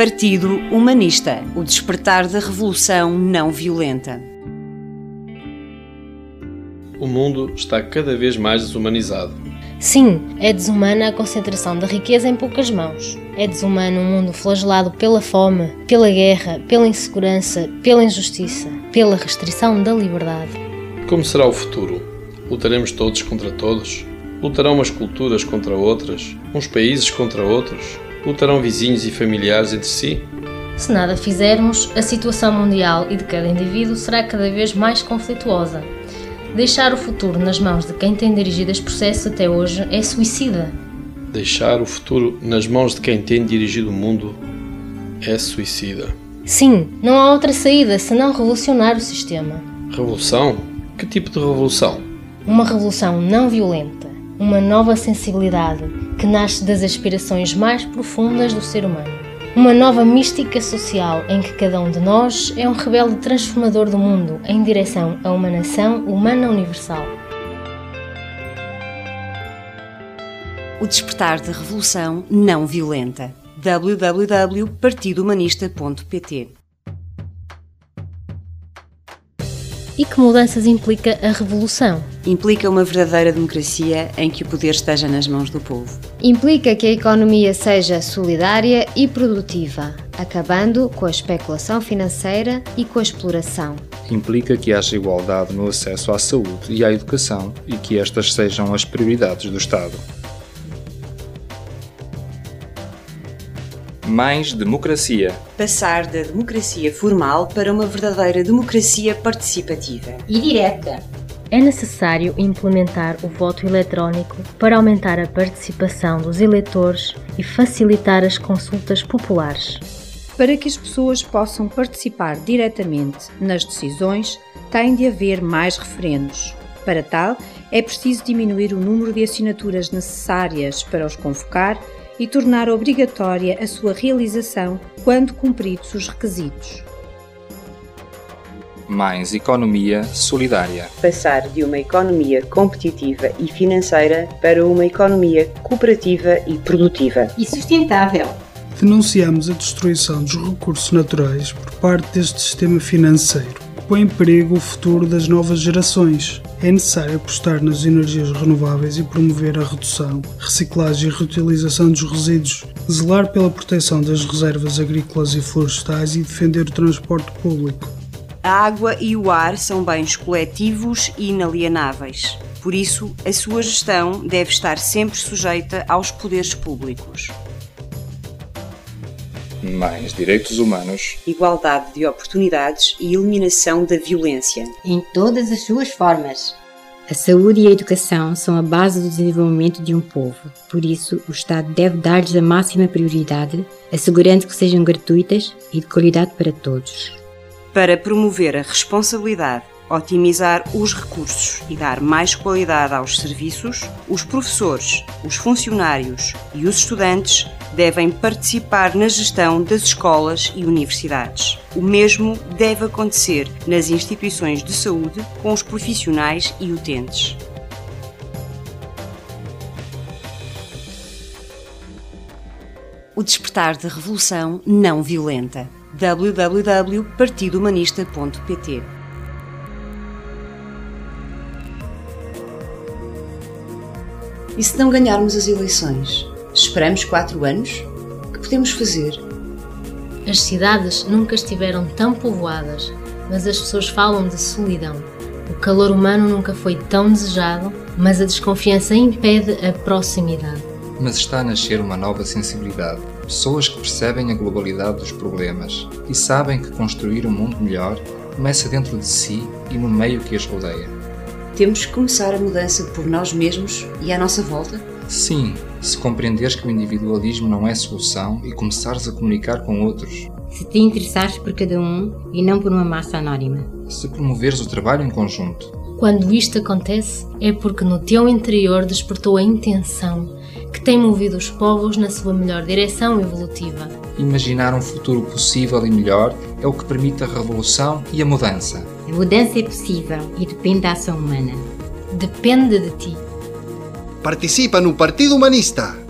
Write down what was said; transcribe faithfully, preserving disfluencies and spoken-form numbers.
Partido Humanista, o despertar da revolução não violenta. O mundo está cada vez mais desumanizado. Sim, é desumana a concentração da riqueza em poucas mãos. É desumano um mundo flagelado pela fome, pela guerra, pela insegurança, pela injustiça, pela restrição da liberdade. Como será o futuro? Lutaremos todos contra todos? Lutarão umas culturas contra outras? Uns países contra outros? Lutarão vizinhos e familiares entre si? Se nada fizermos, a situação mundial e de cada indivíduo será cada vez mais conflituosa. Deixar o futuro nas mãos de quem tem dirigido este processo até hoje é suicida. Deixar o futuro nas mãos de quem tem dirigido o mundo é suicida. Sim, não há outra saída senão revolucionar o sistema. Revolução? Que tipo de revolução? Uma revolução não violenta, uma nova sensibilidade que nasce das aspirações mais profundas do ser humano. Uma nova mística social em que cada um de nós é um rebelde transformador do mundo em direção a uma nação humana universal. O despertar da revolução não violenta. w w w ponto partido humanista ponto p t E que mudanças implica a revolução? Implica uma verdadeira democracia em que o poder esteja nas mãos do povo. Implica que a economia seja solidária e produtiva, acabando com a especulação financeira e com a exploração. Implica que haja igualdade no acesso à saúde e à educação e que estas sejam as prioridades do Estado. Mais democracia. Passar da democracia formal para uma verdadeira democracia participativa e direta. É necessário implementar o voto eletrónico para aumentar a participação dos eleitores e facilitar as consultas populares. Para que as pessoas possam participar diretamente nas decisões, tem de haver mais referendos. Para tal, é preciso diminuir o número de assinaturas necessárias para os convocar e tornar obrigatória a sua realização quando cumpridos os requisitos. Mais economia solidária. Passar de uma economia competitiva e financeira para uma economia cooperativa e produtiva. E sustentável. Denunciamos a destruição dos recursos naturais por parte deste sistema financeiro, que põe em perigo o futuro das novas gerações. É necessário apostar nas energias renováveis e promover a redução, reciclagem e reutilização dos resíduos, zelar pela proteção das reservas agrícolas e florestais e defender o transporte público. A água e o ar são bens coletivos e inalienáveis. Por isso, a sua gestão deve estar sempre sujeita aos poderes públicos. Mais direitos humanos. Igualdade de oportunidades e eliminação da violência. Em todas as suas formas. A saúde e a educação são a base do desenvolvimento de um povo. Por isso, o Estado deve dar-lhes a máxima prioridade, assegurando que sejam gratuitas e de qualidade para todos. Para promover a responsabilidade, otimizar os recursos e dar mais qualidade aos serviços, os professores, os funcionários e os estudantes devem participar na gestão das escolas e universidades. O mesmo deve acontecer nas instituições de saúde com os profissionais e utentes. O despertar da revolução não violenta. w w w ponto partido humanista ponto p t E se não ganharmos as eleições? Esperamos quatro anos? O que podemos fazer? As cidades nunca estiveram tão povoadas, mas as pessoas falam de solidão. O calor humano nunca foi tão desejado, mas a desconfiança impede a proximidade. Mas está a nascer uma nova sensibilidade. Pessoas que percebem a globalidade dos problemas e sabem que construir um mundo melhor começa dentro de si e no meio que as rodeia. Temos que começar a mudança por nós mesmos e à nossa volta? Sim, se compreenderes que o individualismo não é solução e começares a comunicar com outros. Se te interessares por cada um e não por uma massa anónima. Se promoveres o trabalho em conjunto. Quando isto acontece, é porque no teu interior despertou a intenção que tem movido os povos na sua melhor direção evolutiva. Imaginar um futuro possível e melhor é o que permite a revolução e a mudança. A mudança é possível e depende da ação humana. Depende de ti. Participa no Partido Humanista.